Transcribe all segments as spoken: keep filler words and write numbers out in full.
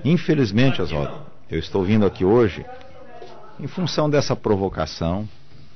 Infelizmente, Oswaldo, eu estou vindo aqui hoje em função dessa provocação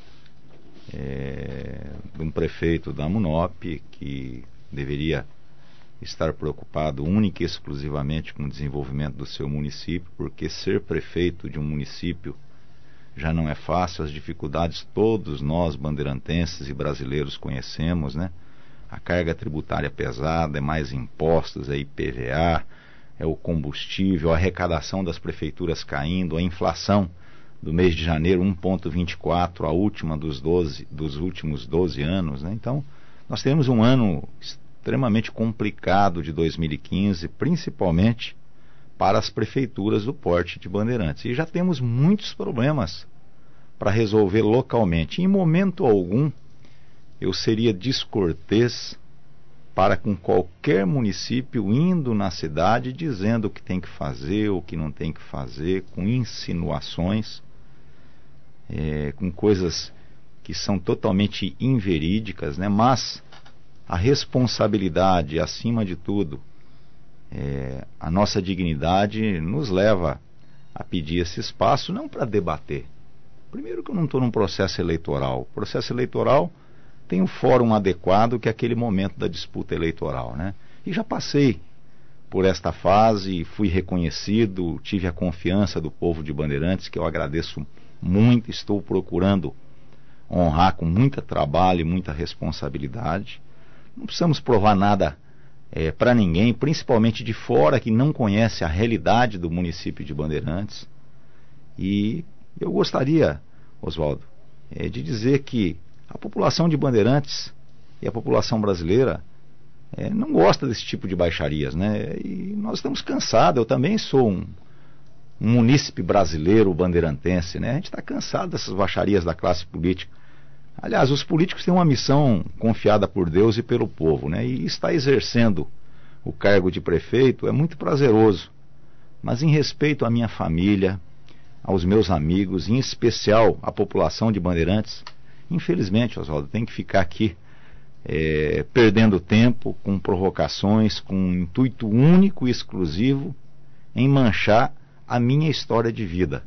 é, de um prefeito da Munop que deveria estar preocupado única e exclusivamente com o desenvolvimento do seu município, porque ser prefeito de um município já não é fácil. As dificuldades todos nós bandeirantenses e brasileiros conhecemos, né? A carga tributária pesada, é mais impostos, é I P V A, é o combustível, a arrecadação das prefeituras caindo, a inflação do mês de janeiro um vírgula vinte e quatro, a última dos, doze, dos últimos doze anos, né? Então nós temos um ano extremamente complicado de dois mil e quinze, principalmente para as prefeituras do porte de Bandeirantes. E já temos muitos problemas para resolver localmente. Em momento algum eu seria descortês para com qualquer município indo na cidade dizendo o que tem que fazer, o que não tem que fazer, com insinuações, é, com coisas que são totalmente inverídicas, né? Mas a responsabilidade, acima de tudo, é, a nossa dignidade nos leva a pedir esse espaço, não para debater. Primeiro que eu não estou num processo eleitoral. O processo eleitoral tem um fórum adequado, que é aquele momento da disputa eleitoral, né? E já passei por esta fase, fui reconhecido, tive a confiança do povo de Bandeirantes, que eu agradeço muito, estou procurando honrar com muito trabalho e muita responsabilidade. Não precisamos provar nada é, para ninguém, principalmente de fora, que não conhece a realidade do município de Bandeirantes. E eu gostaria, Oswaldo, é, de dizer que a população de Bandeirantes e a população brasileira é, não gosta desse tipo de baixarias, né? E nós estamos cansados. Eu também sou um, um munícipe brasileiro bandeirantense, né? A gente está cansado dessas baixarias da classe política. Aliás, os políticos têm uma missão confiada por Deus e pelo povo, né? E estar exercendo o cargo de prefeito é muito prazeroso. Mas em respeito à minha família, aos meus amigos, em especial à população de Bandeirantes, infelizmente, Oswaldo, tem que ficar aqui é, perdendo tempo com provocações, com um intuito único e exclusivo em manchar a minha história de vida,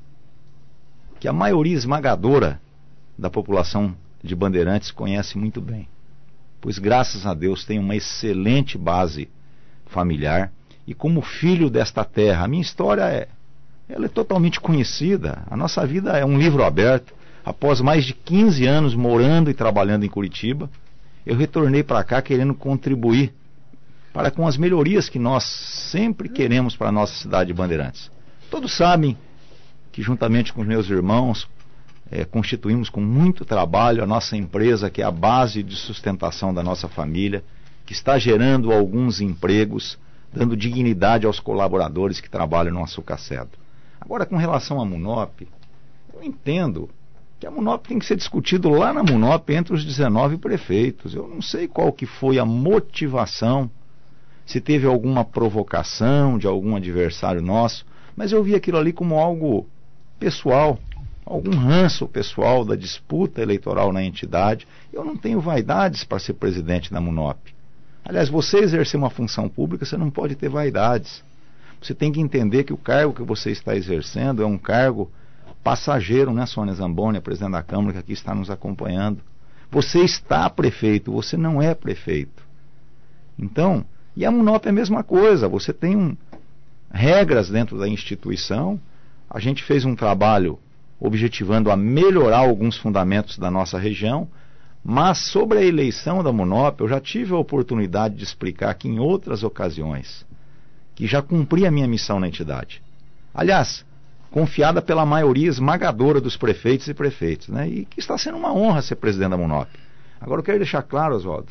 que a maioria esmagadora da população de Bandeirantes conhece muito bem, pois graças a Deus tem uma excelente base familiar, e como filho desta terra, a minha história é, ela é totalmente conhecida. A nossa vida é um livro aberto. Após mais de quinze anos morando e trabalhando em Curitiba, eu retornei para cá querendo contribuir para com as melhorias que nós sempre queremos para a nossa cidade de Bandeirantes. Todos sabem que, juntamente com os meus irmãos, é, constituímos com muito trabalho a nossa empresa, que é a base de sustentação da nossa família, que está gerando alguns empregos, dando dignidade aos colaboradores que trabalham no Açucacedo. Agora, com relação à Munop, eu entendo que a Munop tem que ser discutido lá na Munop entre os dezenove prefeitos. Eu não sei qual que foi a motivação, se teve alguma provocação de algum adversário nosso, mas eu vi aquilo ali como algo pessoal, algum ranço pessoal da disputa eleitoral na entidade. Eu não tenho vaidades para ser presidente da Munop. Aliás, você exercer uma função pública, você não pode ter vaidades. Você tem que entender que o cargo que você está exercendo é um cargo passageiro, né, Sônia Zamboni, a presidente da Câmara, que aqui está nos acompanhando. Você está prefeito, você não é prefeito. Então, e a Munop é a mesma coisa. Você tem um, regras dentro da instituição. A gente fez um trabalho objetivando a melhorar alguns fundamentos da nossa região, mas sobre a eleição da Munop, eu já tive a oportunidade de explicar aqui em outras ocasiões que já cumpri a minha missão na entidade. Aliás, confiada pela maioria esmagadora dos prefeitos e prefeitos, né? E que está sendo uma honra ser presidente da Munop. Agora eu quero deixar claro, Oswaldo,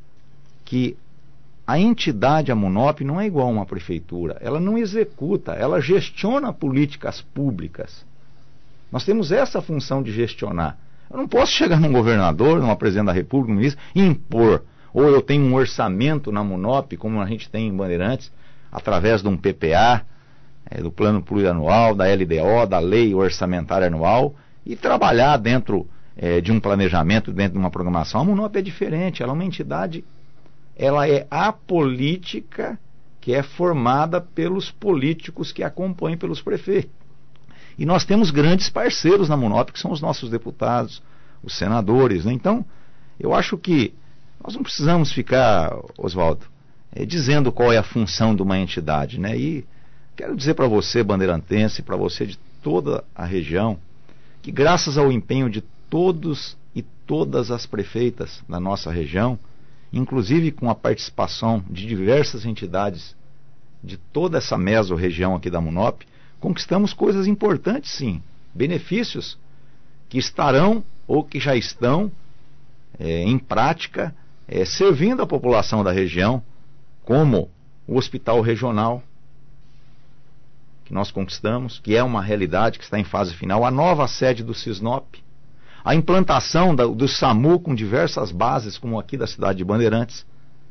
que a entidade, a Munop, não é igual a uma prefeitura. Ela não executa, ela gestiona políticas públicas. Nós temos essa função de gestionar. Eu não posso chegar num governador, numa presidente da República, num ministro, e impor. Ou eu tenho um orçamento na Munop, como a gente tem em Bandeirantes, através de um P P A, é, do plano plurianual, da L D O, da lei orçamentária anual, e trabalhar dentro é, de um planejamento, dentro de uma programação. A Munop é diferente, ela é uma entidade, ela é apolítica, que é formada pelos políticos que acompanham, pelos prefeitos. E nós temos grandes parceiros na Munop, que são os nossos deputados, os senadores, né? Então, eu acho que nós não precisamos ficar, Oswaldo, é, dizendo qual é a função de uma entidade, né? E quero dizer para você, bandeirantense, para você de toda a região, que graças ao empenho de todos e todas as prefeitas da nossa região, inclusive com a participação de diversas entidades de toda essa mesorregião aqui da Munop, conquistamos coisas importantes, sim, benefícios que estarão ou que já estão é, em prática, é, servindo a população da região, como o hospital regional que nós conquistamos, que é uma realidade, que está em fase final, a nova sede do Cisnop, a implantação da, do SAMU com diversas bases, como aqui da cidade de Bandeirantes,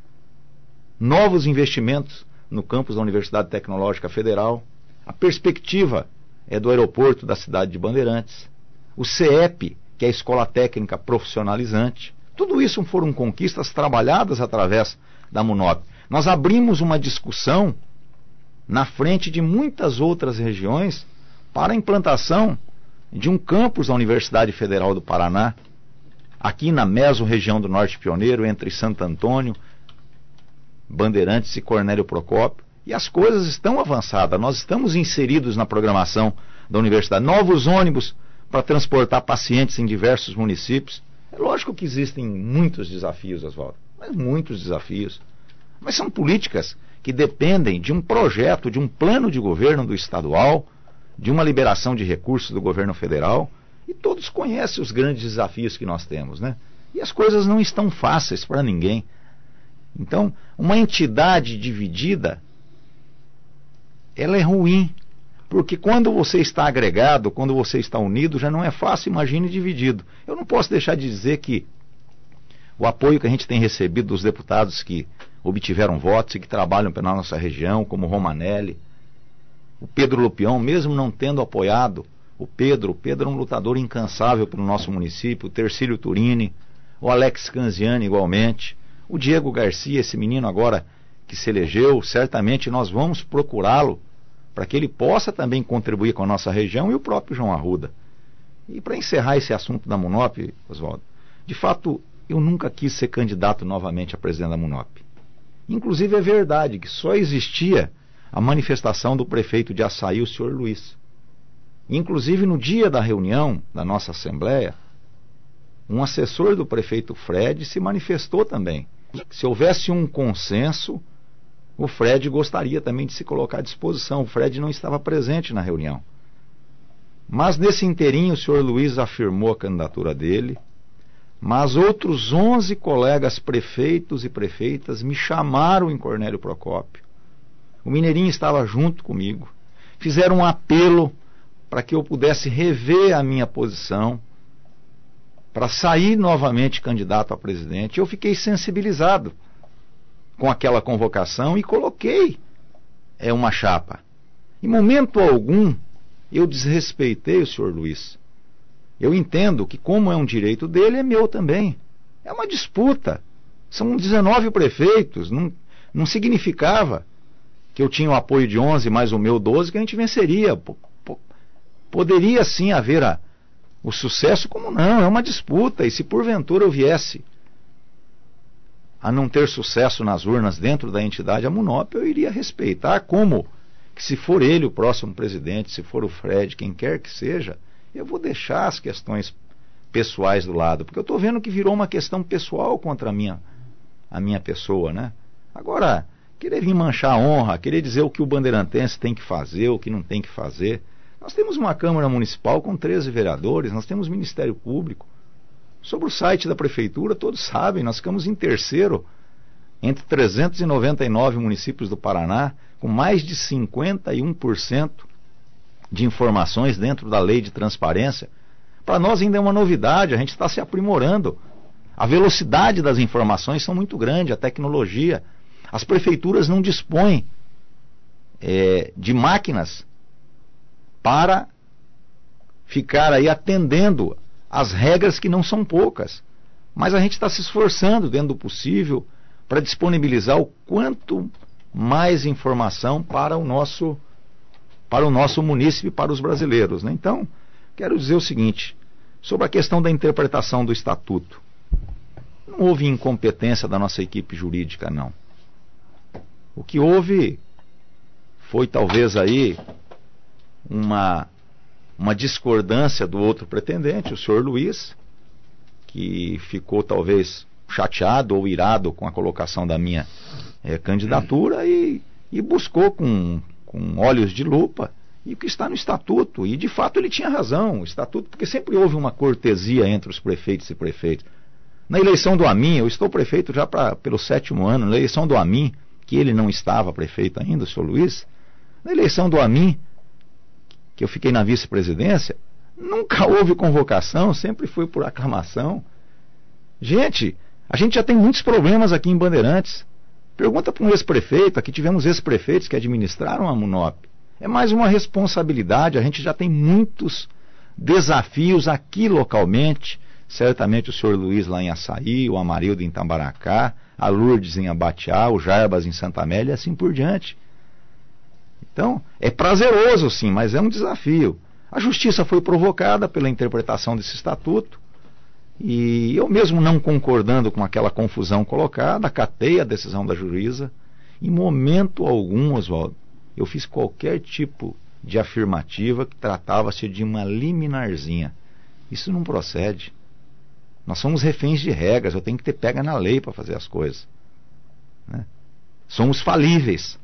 novos investimentos no campus da Universidade Tecnológica Federal, a perspectiva é do aeroporto da cidade de Bandeirantes, o C E P, que é a Escola Técnica Profissionalizante. Tudo isso foram conquistas trabalhadas através da Munop. Nós abrimos uma discussão na frente de muitas outras regiões para a implantação de um campus da Universidade Federal do Paraná, aqui na mesorregião do Norte Pioneiro, entre Santo Antônio, Bandeirantes e Cornélio Procópio. E as coisas estão avançadas, nós estamos inseridos na programação da universidade. Novos ônibus para transportar pacientes em diversos municípios. É lógico que existem muitos desafios, Oswaldo, mas muitos desafios. Mas são políticas que dependem de um projeto, de um plano de governo do estadual, de uma liberação de recursos do governo federal, e todos conhecem os grandes desafios que nós temos, né? E as coisas não estão fáceis para ninguém. Então, uma entidade dividida, ela é ruim, porque quando você está agregado, quando você está unido, já não é fácil, imagine dividido. Eu não posso deixar de dizer que o apoio que a gente tem recebido dos deputados que obtiveram votos e que trabalham pela nossa região, como o Romanelli, o Pedro Lupião, mesmo não tendo apoiado o Pedro, o Pedro é um lutador incansável pelo nosso município, o Tercílio Turini, o Alex Canziani igualmente, o Diego Garcia, esse menino agora que se elegeu, certamente nós vamos procurá-lo para que ele possa também contribuir com a nossa região, e o próprio João Arruda. E para encerrar esse assunto da Munop, Oswaldo, de fato, eu nunca quis ser candidato novamente a presidente da Munop. Inclusive é verdade que só existia a manifestação do prefeito de Açaí, o senhor Luiz. Inclusive no dia da reunião da nossa Assembleia, um assessor do prefeito Fred se manifestou também. Se houvesse um consenso, o Fred gostaria também de se colocar à disposição. O Fred não estava presente na reunião. Mas nesse inteirinho o senhor Luiz afirmou a candidatura dele, mas outros onze colegas prefeitos e prefeitas me chamaram em Cornélio Procópio. O Mineirinho estava junto comigo. Fizeram um apelo para que eu pudesse rever a minha posição, para sair novamente candidato a presidente. Eu fiquei sensibilizado com aquela convocação e coloquei é, uma chapa. Em momento algum eu desrespeitei o senhor Luiz. Eu entendo que, como é um direito dele, é meu também. É uma disputa. São dezenove prefeitos. Não, não significava que eu tinha o apoio de onze mais o meu doze, que a gente venceria. P- p- poderia sim haver a, o sucesso, como não, é uma disputa. E se porventura eu viesse a não ter sucesso nas urnas dentro da entidade, a Munop, eu iria respeitar, como que se for ele o próximo presidente, se for o Fred, quem quer que seja, eu vou deixar as questões pessoais do lado, porque eu estou vendo que virou uma questão pessoal contra a minha, a minha pessoa, né? Agora, querer vir manchar a honra, querer dizer o que o bandeirantense tem que fazer, o que não tem que fazer. Nós temos uma Câmara Municipal com treze vereadores, nós temos Ministério Público. Sobre o site da Prefeitura, todos sabem, nós ficamos em terceiro entre trezentos e noventa e nove municípios do Paraná, com mais de cinquenta e um por cento de informações dentro da lei de transparência. Para nós ainda é uma novidade, a gente está se aprimorando. A velocidade das informações são muito grande, a tecnologia. As prefeituras não dispõem é, de máquinas para ficar aí atendendo as regras, que não são poucas. Mas a gente está se esforçando dentro do possível para disponibilizar o quanto mais informação para o nosso, para o nosso munícipe, para os brasileiros, né? Então, quero dizer o seguinte, sobre a questão da interpretação do estatuto. Não houve incompetência da nossa equipe jurídica, não. O que houve foi talvez aí uma, uma discordância do outro pretendente, o senhor Luiz, que ficou talvez chateado ou irado com a colocação da minha é, candidatura e, e buscou com, com olhos de lupa e o que está no estatuto. E de fato ele tinha razão, o estatuto, porque sempre houve uma cortesia entre os prefeitos e prefeitos. Na eleição do Amin, eu estou prefeito já pra, pelo sétimo ano, na eleição do Amin, que ele não estava prefeito ainda, o senhor Luiz, na eleição do Amin, que eu fiquei na vice-presidência, nunca houve convocação, sempre foi por aclamação. Gente, a gente já tem muitos problemas aqui em Bandeirantes. Pergunta para um ex-prefeito, aqui tivemos ex-prefeitos que administraram a Munop. É mais uma responsabilidade, a gente já tem muitos desafios aqui localmente. Certamente o senhor Luiz lá em Açaí, o Amarildo em Tambaracá, a Lourdes em Abatiá, o Jarbas em Santa Amélia e assim por diante. Então, é prazeroso sim, mas é um desafio. A justiça foi provocada pela interpretação desse estatuto e eu mesmo não concordando com aquela confusão colocada, acatei a decisão da juíza. Em momento algum, Oswaldo, eu fiz qualquer tipo de afirmativa que tratava-se de uma liminarzinha. Isso não procede. Nós somos reféns de regras, eu tenho que ter pega na lei para fazer as coisas, né? Somos falíveis.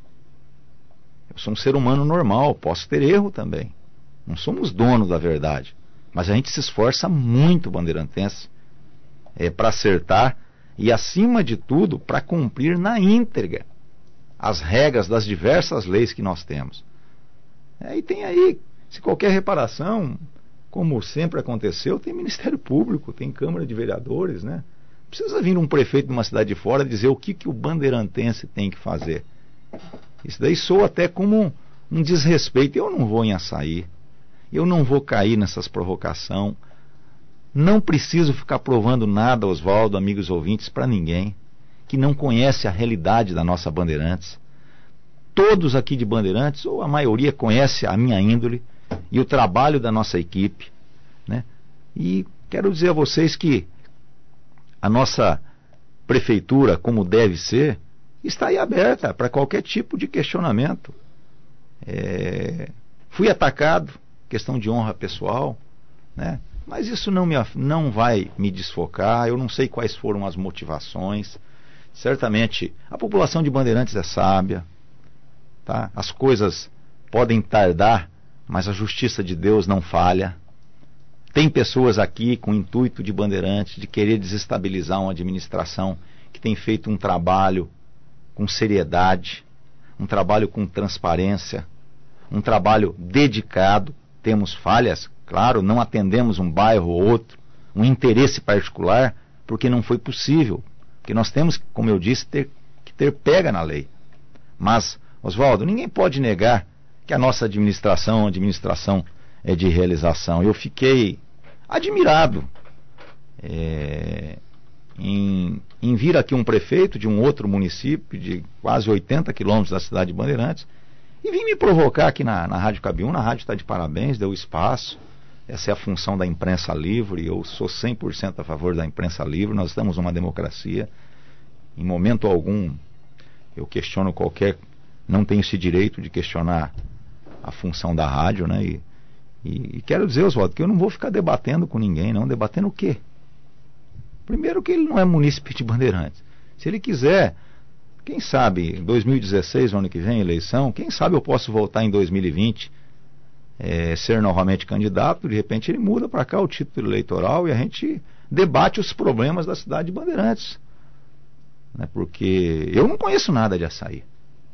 Eu sou um ser humano normal, posso ter erro também. Não somos donos da verdade. Mas a gente se esforça muito, bandeirantense, é, para acertar e, acima de tudo, para cumprir na íntegra as regras das diversas leis que nós temos. É, e tem aí, se qualquer reparação, como sempre aconteceu, tem Ministério Público, tem Câmara de Vereadores, né? Precisa vir um prefeito de uma cidade de fora dizer o que, que o bandeirantense tem que fazer. Isso daí soa até como um, um desrespeito. Eu não vou em Açaí, eu não vou cair nessas provocações. Não preciso ficar provando nada, Oswaldo, amigos ouvintes, para ninguém que não conhece a realidade da nossa Bandeirantes. Todos aqui de Bandeirantes, ou a maioria, conhece a minha índole e o trabalho da nossa equipe, né? E quero dizer a vocês que a nossa prefeitura, como deve ser, está aí aberta para qualquer tipo de questionamento. É... Fui atacado, questão de honra pessoal, né? Mas isso não, me, não vai me desfocar. Eu não sei quais foram as motivações. Certamente a população de Bandeirantes é sábia, tá? As coisas podem tardar, mas a justiça de Deus não falha. Tem pessoas aqui com o intuito de Bandeirantes, de querer desestabilizar uma administração que tem feito um trabalho com seriedade, um trabalho com transparência, um trabalho dedicado. Temos falhas, claro, não atendemos um bairro ou outro, um interesse particular, porque não foi possível. Porque nós temos, como eu disse, ter, que ter pega na lei. Mas, Oswaldo, ninguém pode negar que a nossa administração é uma administração é, de realização. Eu fiquei admirado é, em, em vir aqui um prefeito de um outro município, de quase oitenta quilômetros da cidade de Bandeirantes, e vim me provocar aqui na, na Rádio Cabiúna. A rádio está de parabéns, deu espaço. Essa é a função da imprensa livre. Eu sou cem por cento a favor da imprensa livre. Nós estamos numa democracia. Em momento algum eu questiono qualquer... Não tenho esse direito de questionar a função da rádio, né? E, e, e quero dizer, Oswaldo, que eu não vou ficar debatendo com ninguém, não. Debatendo o quê? Primeiro que ele não é munícipe de Bandeirantes. Se ele quiser... Quem sabe, em dois mil e dezesseis, no ano que vem, eleição, quem sabe eu posso voltar em dois mil e vinte, é, ser novamente candidato, de repente ele muda para cá o título eleitoral e a gente debate os problemas da cidade de Bandeirantes. Né, porque eu não conheço nada de Açaí.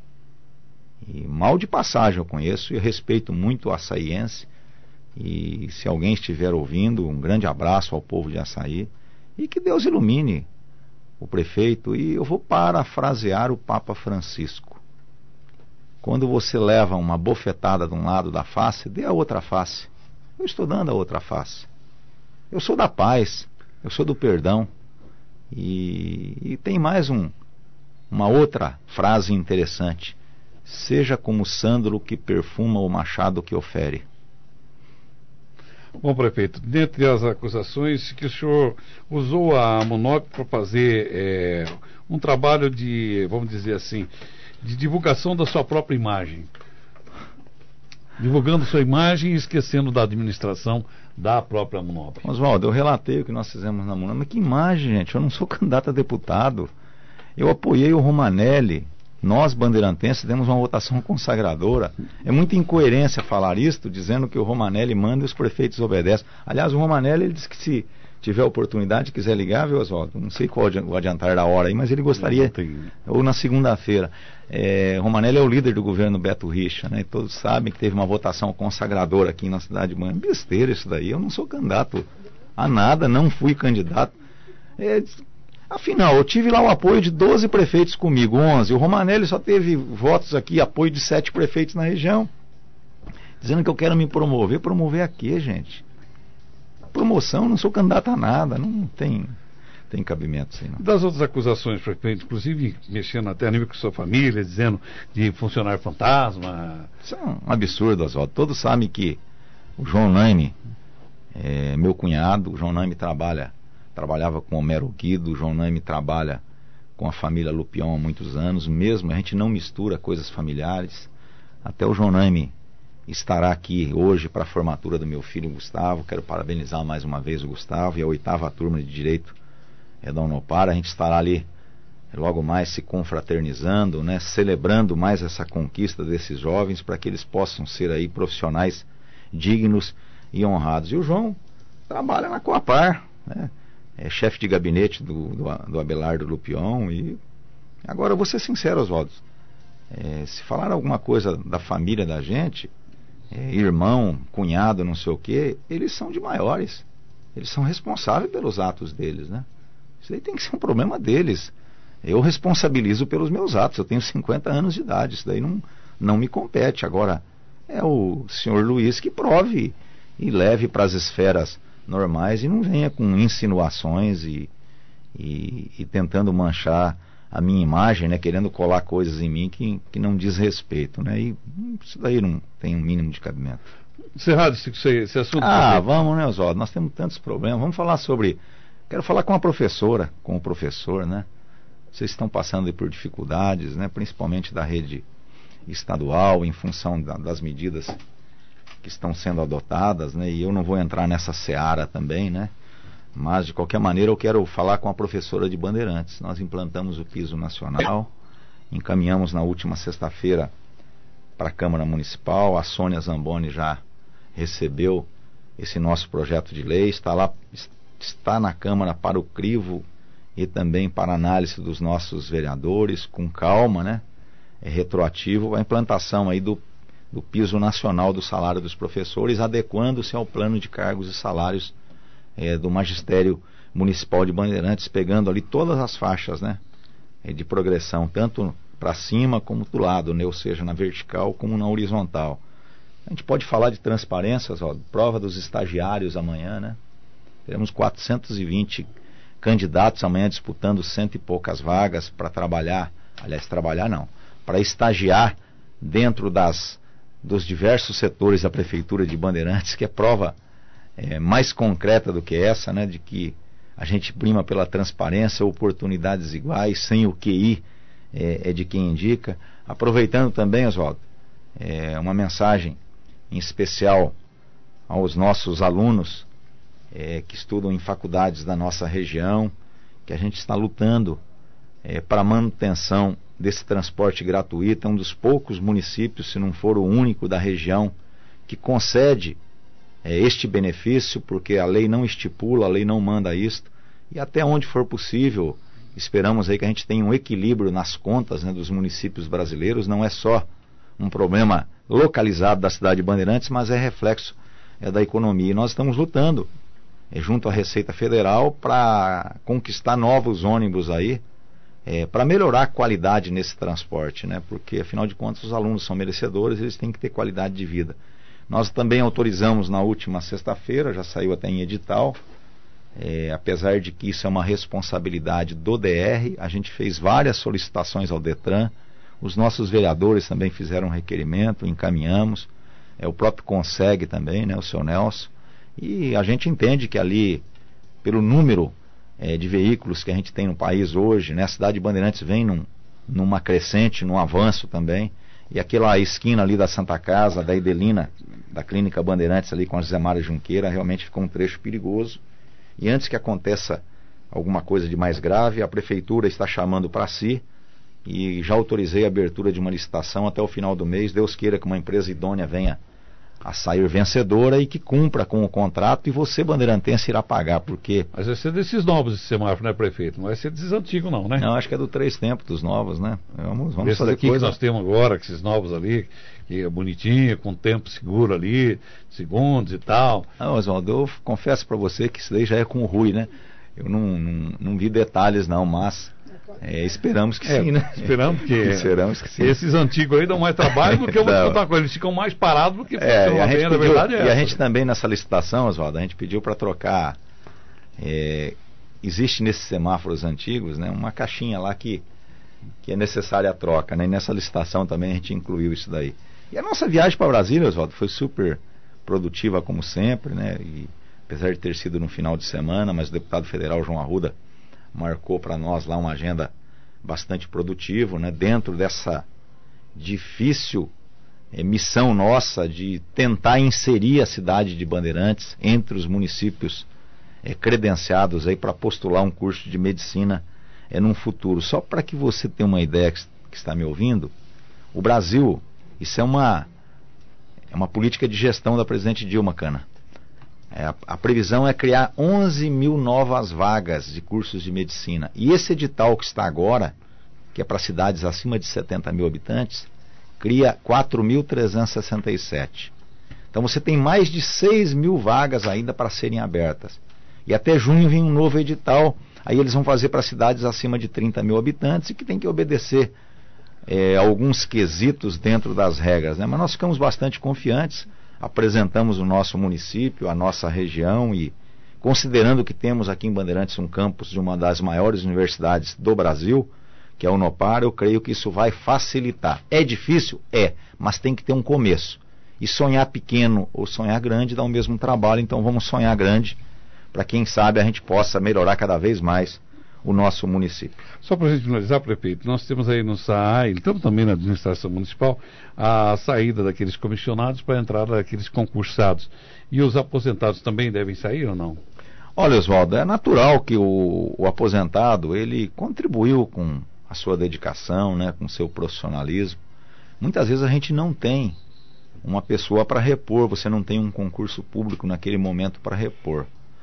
E mal de passagem eu conheço e respeito muito o açaiense. E se alguém estiver ouvindo, um grande abraço ao povo de Açaí e que Deus ilumine o prefeito. E eu vou parafrasear o Papa Francisco: quando você leva uma bofetada de um lado da face, dê a outra face. Eu estou dando a outra face. Eu sou da paz, eu sou do perdão. E, e tem mais um, uma outra frase interessante: seja como Sandro que perfuma o machado que ofere. Bom, prefeito, dentre as acusações, que o senhor usou a Monop para fazer é, um trabalho de, vamos dizer assim, de divulgação da sua própria imagem. Divulgando sua imagem e esquecendo da administração da própria Monop. Oswaldo, eu relatei o que nós fizemos na Monop, mas que imagem, gente? Eu não sou candidato a deputado. Eu apoiei o Romanelli. Nós, bandeirantenses, demos uma votação consagradora. É muita incoerência falar isto, dizendo que o Romanelli manda e os prefeitos obedecem. Aliás, o Romanelli, ele disse que se tiver oportunidade, quiser ligar, viu, Oswaldo? Não sei qual o adiantar da hora aí, mas ele gostaria, ou na segunda-feira. É, Romanelli é o líder do governo Beto Richa, né? E todos sabem que teve uma votação consagradora aqui na cidade de Manhã. Besteira isso daí, eu não sou candidato a nada, não fui candidato. É, afinal, eu tive lá o apoio de doze prefeitos comigo, onze. O Romanelli só teve votos aqui, apoio de sete prefeitos na região. Dizendo que eu quero me promover. Promover a quê, gente? Promoção, não sou candidato a nada, não tem, tem cabimento assim, não. Das outras acusações, prefeito, inclusive mexendo até a nível com sua família, dizendo de funcionário fantasma. Isso é um absurdo, Oswaldo. Todos sabem que o João Naime é meu cunhado. O João Naime trabalha, trabalhava com o Homero Guido. O João Naime trabalha com a família Lupion há muitos anos. Mesmo, a gente não mistura coisas familiares. Até o João Naime estará aqui hoje para a formatura do meu filho Gustavo. Quero parabenizar mais uma vez o Gustavo e a oitava turma de Direito é da Unopar. A gente estará ali logo mais se confraternizando, né, celebrando mais essa conquista desses jovens para que eles possam ser aí profissionais dignos e honrados. E o João trabalha na Coapar, né, é chefe de gabinete do, do, do Abelardo Lupion. E agora eu vou ser sincero, Oswaldo, é, se falar alguma coisa da família da gente, É, irmão, cunhado, não sei o que, eles são de maiores, eles são responsáveis pelos atos deles, né? Isso aí tem que ser um problema deles. Eu responsabilizo pelos meus atos, eu tenho cinquenta anos de idade, isso daí não, não me compete. Agora é o senhor Luiz que prove e leve para as esferas normais e não venha com insinuações e, e, e tentando manchar a minha imagem, né, querendo colar coisas em mim que, que não diz respeito, né, e isso daí não tem um mínimo de cabimento. Encerrado esse, esse assunto. Ah, porque... vamos, né, Oswaldo, nós temos tantos problemas. Vamos falar sobre, quero falar com a professora, com o professor, né, vocês estão passando por dificuldades, né, principalmente da rede estadual, em função da, das medidas que estão sendo adotadas, né, e eu não vou entrar nessa seara também, né. Mas, de qualquer maneira, eu quero falar com a professora de Bandeirantes. Nós implantamos o piso nacional, encaminhamos na última sexta-feira para a Câmara Municipal. A Sônia Zamboni já recebeu esse nosso projeto de lei, está lá, está na Câmara para o crivo e também para análise dos nossos vereadores, com calma, né? É retroativo a implantação aí do, do piso nacional do salário dos professores, adequando-se ao plano de cargos e salários É, do magistério municipal de Bandeirantes, pegando ali todas as faixas, né, é, de progressão, tanto para cima como do lado, né, ou seja, na vertical como na horizontal. A gente pode falar de transparências, ó, prova dos estagiários amanhã, né, teremos quatrocentos e vinte candidatos amanhã disputando cento e poucas vagas para trabalhar, aliás, trabalhar não, para estagiar dentro das, dos diversos setores da Prefeitura de Bandeirantes, que é prova É, mais concreta do que essa, né, de que a gente prima pela transparência, oportunidades iguais, sem o Q I é, é de quem indica. Aproveitando também, Oswaldo, é, uma mensagem em especial aos nossos alunos é, que estudam em faculdades da nossa região, que a gente está lutando é, para a manutenção desse transporte gratuito. É um dos poucos municípios, se não for o único da região, que concede este benefício, porque a lei não estipula, a lei não manda isto, e até onde for possível, esperamos aí que a gente tenha um equilíbrio nas contas, né, dos municípios brasileiros. Não é só um problema localizado da cidade de Bandeirantes, mas é reflexo é, da economia, e nós estamos lutando é, junto à Receita Federal para conquistar novos ônibus aí, é, para melhorar a qualidade nesse transporte, né, porque afinal de contas os alunos são merecedores, eles têm que ter qualidade de vida. Nós também autorizamos na última sexta-feira, já saiu até em edital, É, apesar de que isso é uma responsabilidade do D R, a gente fez várias solicitações ao Detran, os nossos vereadores também fizeram um requerimento, encaminhamos, é, o próprio Conseg também, né, o seu Nelson, e a gente entende que ali, pelo número é, de veículos que a gente tem no país hoje, né, a cidade de Bandeirantes vem num, numa crescente, num avanço também, e aquela esquina ali da Santa Casa, da Idelina, da Clínica Bandeirantes ali com a José Mário Junqueira, realmente ficou um trecho perigoso. E antes que aconteça alguma coisa de mais grave, a Prefeitura está chamando para si e já autorizei a abertura de uma licitação até o final do mês. Deus queira que uma empresa idônea venha a sair vencedora e que cumpra com o contrato, e você, bandeirantense, irá pagar, porque... Mas vai ser desses novos esse semáforo, né, prefeito? Não vai ser desses antigos não, né? Não, acho que é do Três Tempos, dos novos, né? Vamos, vamos Esses fazer aqui coisa... que nós temos agora, que esses novos ali, que é bonitinho, com tempo seguro ali, segundos e tal. Não, Oswaldo, eu confesso para você que isso daí já é com o Rui, né? Eu não, não, não vi detalhes não, mas é, esperamos que é, sim, né? Esperamos que, esperamos que sim. Esses antigos aí dão mais trabalho do que eu vou contar com eles. Eles ficam mais parados do que é, funcionam bem, na verdade é E essa. a gente também nessa licitação, Oswaldo, a gente pediu para trocar... É, existe nesses semáforos antigos, né, uma caixinha lá que, que é necessária a troca, né? E nessa licitação também a gente incluiu isso daí. E a nossa viagem para Brasília, Oswaldo, foi super produtiva como sempre, né? E apesar de ter sido no final de semana, mas o deputado federal João Arruda marcou para nós lá uma agenda bastante produtiva, né? Dentro dessa difícil é, missão nossa de tentar inserir a cidade de Bandeirantes entre os municípios é, credenciados aí para postular um curso de medicina é, num futuro. Só para que você tenha uma ideia, que, que está me ouvindo, o Brasil, isso é uma, é uma política de gestão da presidente Dilma Cana. É, a, a previsão é criar onze mil novas vagas de cursos de medicina. E esse edital que está agora, que é para cidades acima de setenta mil habitantes, cria quatro mil trezentos e sessenta e sete. Então você tem mais de seis mil vagas ainda para serem abertas. E até junho vem um novo edital. Aí eles vão fazer para cidades acima de trinta mil habitantes e que tem que obedecer é, alguns quesitos dentro das regras, né? Mas nós ficamos bastante confiantes. Apresentamos o nosso município, a nossa região, e considerando que temos aqui em Bandeirantes um campus de uma das maiores universidades do Brasil, que é a Unopar, eu creio que isso vai facilitar. É difícil? É, mas tem que ter um começo. E sonhar pequeno ou sonhar grande dá o mesmo trabalho, então vamos sonhar grande, para quem sabe a gente possa melhorar cada vez mais o nosso município. Só para a gente finalizar, prefeito, nós temos aí no S A A, e estamos também na administração municipal, a saída daqueles comissionados para a entrada daqueles concursados. E os aposentados também devem sair ou não? Olha, Oswaldo, é natural que o, o aposentado, ele contribuiu com a sua dedicação, né, com o seu profissionalismo. Muitas vezes a gente não tem uma pessoa para repor, você não tem um concurso público naquele momento para repor.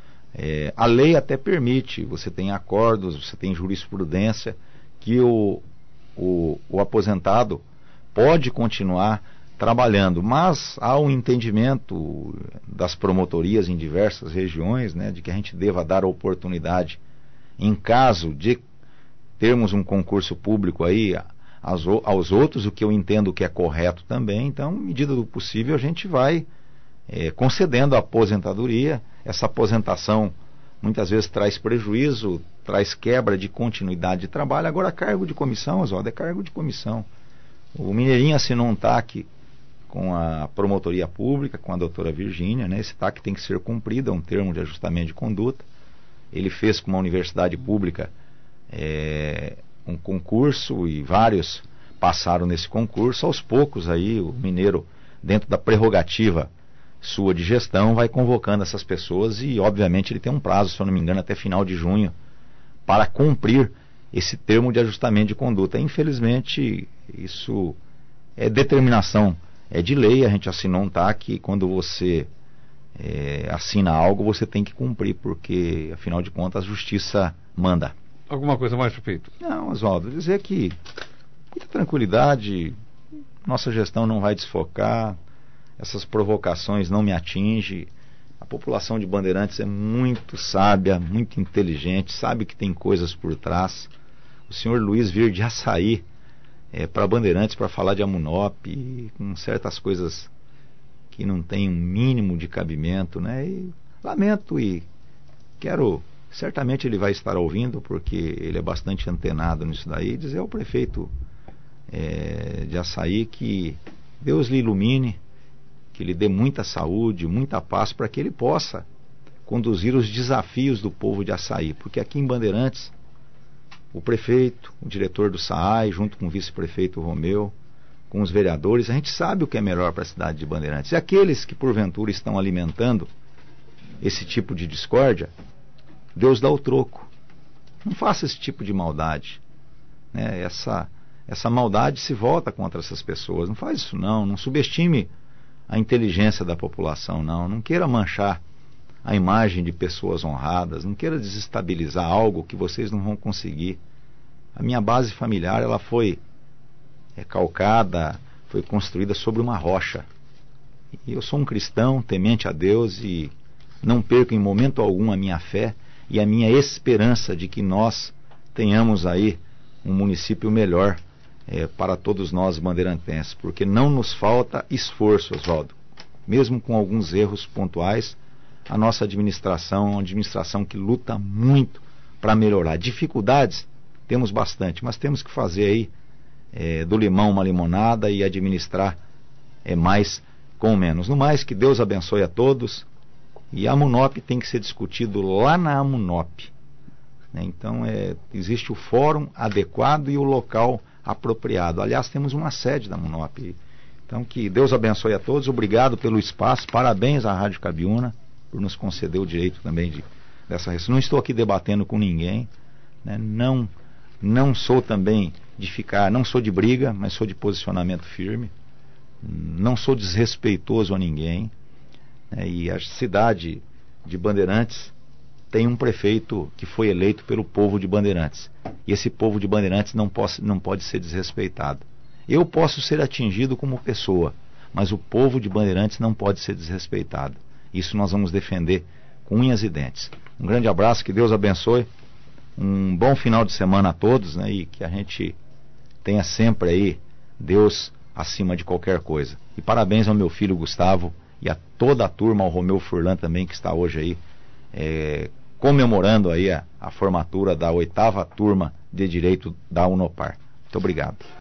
É, a lei até permite, você tem acordos, você tem jurisprudência, que o, o, o aposentado pode continuar trabalhando, mas há um entendimento das promotorias em diversas regiões, né, de que a gente deva dar oportunidade, em caso de termos um concurso público aí, aos, aos outros, o que eu entendo que é correto também. Então, medida do possível, a gente vai é, concedendo a aposentadoria. Essa aposentação muitas vezes traz prejuízo, traz quebra de continuidade de trabalho. Agora, cargo de comissão, Oswaldo, é cargo de comissão. O Mineirinho assinou um T A C com a promotoria pública, com a doutora Virgínia, né? Esse T A C tem que ser cumprido, é um termo de ajustamento de conduta. Ele fez com uma universidade pública é, um concurso e vários passaram nesse concurso. Aos poucos aí o mineiro, dentro da prerrogativa sua de gestão, vai convocando essas pessoas e obviamente ele tem um prazo, se eu não me engano, até final de junho para cumprir esse termo de ajustamento de conduta. Infelizmente isso é determinação, é de lei. A gente assinou um T A C e quando você é, assina algo você tem que cumprir, porque afinal de contas a justiça manda. Alguma coisa mais, prefeito? Não, Oswaldo, dizer que muita tranquilidade, nossa gestão não vai desfocar, essas provocações não me atingem. A população de Bandeirantes é muito sábia, muito inteligente, sabe que tem coisas por trás. O senhor Luiz vir de Açaí é, para Bandeirantes para falar de Amunop, e com certas coisas que não tem um mínimo de cabimento, né? E lamento e quero, certamente ele vai estar ouvindo, porque ele é bastante antenado nisso daí, dizer ao prefeito é, de Açaí que Deus lhe ilumine, que lhe dê muita saúde, muita paz, para que ele possa conduzir os desafios do povo de Açaí, porque aqui em Bandeirantes, o prefeito, o diretor do S A A I, junto com o vice-prefeito Romeu, com os vereadores, a gente sabe o que é melhor para a cidade de Bandeirantes. E aqueles que porventura estão alimentando esse tipo de discórdia, Deus dá o troco. Não faça esse tipo de maldade, né? Essa, essa maldade se volta contra essas pessoas. Não faz isso não, não subestime a inteligência da população, não. Não queira manchar a imagem de pessoas honradas, não queira desestabilizar algo que vocês não vão conseguir. A minha base familiar, ela foi é, calcada, foi construída sobre uma rocha. E eu sou um cristão, temente a Deus, e não perco em momento algum a minha fé e a minha esperança de que nós tenhamos aí um município melhor é, para todos nós bandeirantenses, porque não nos falta esforço, Oswaldo. Mesmo com alguns erros pontuais, a nossa administração é uma administração que luta muito para melhorar. Dificuldades temos bastante, mas temos que fazer aí é, do limão uma limonada e administrar é, mais com menos. No mais, que Deus abençoe a todos. E a AMUNOP tem que ser discutido lá na AMUNOP, né? Então é, existe o fórum adequado e o local apropriado. Aliás, temos uma sede da AMUNOP. Então que Deus abençoe a todos. Obrigado pelo espaço. Parabéns à Rádio Cabiúna por nos conceder o direito também de, dessa resposta. Não estou aqui debatendo com ninguém, né? Não, não sou também de ficar, não sou de briga, mas sou de posicionamento firme. Não sou desrespeitoso a ninguém. E a cidade de Bandeirantes tem um prefeito que foi eleito pelo povo de Bandeirantes. E esse povo de Bandeirantes não, posso, não pode ser desrespeitado. Eu posso ser atingido como pessoa, mas o povo de Bandeirantes não pode ser desrespeitado. Isso nós vamos defender com unhas e dentes. Um grande abraço, que Deus abençoe. Um bom final de semana a todos, né? E que a gente tenha sempre aí Deus acima de qualquer coisa. E parabéns ao meu filho Gustavo e a toda a turma, ao Romeu Furlan também, que está hoje aí é, comemorando aí a, a formatura da oitava turma de Direito da Unopar. Muito obrigado.